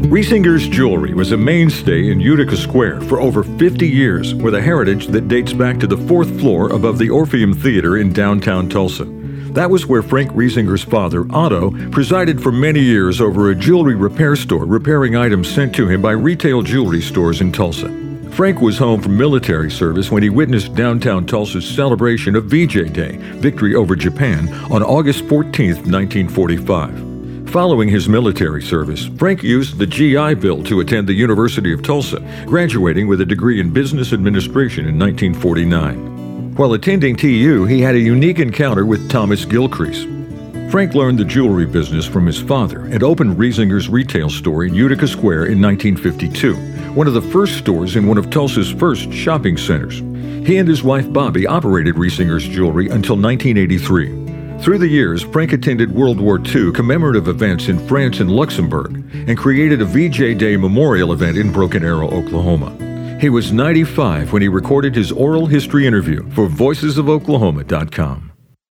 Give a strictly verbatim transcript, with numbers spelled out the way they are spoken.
Riesinger's Jewelry was a mainstay in Utica Square for over fifty years, with a heritage that dates back to the fourth floor above the Orpheum Theater in downtown Tulsa. That was where Frank Riesinger's father, Otto, presided for many years over a jewelry repair store, repairing items sent to him by retail jewelry stores in Tulsa. Frank was home from military service when he witnessed downtown Tulsa's celebration of V J Day, victory over Japan, on August fourteenth, nineteen forty-five. Following his military service, Frank used the G I Bill to attend the University of Tulsa, graduating with a degree in business administration in nineteen forty-nine. While attending T U, he had a unique encounter with Thomas Gilcrease. Frank learned the jewelry business from his father and opened Riesinger's retail store in Utica Square in nineteen fifty-two, one of the first stores in one of Tulsa's first shopping centers. He and his wife Bobby operated Riesinger's Jewelry until nineteen eighty-three. Through the years, Frank attended World War Two commemorative events in France and Luxembourg and created a V J Day memorial event in Broken Arrow, Oklahoma. He was ninety-five when he recorded his oral history interview for voices of oklahoma dot com.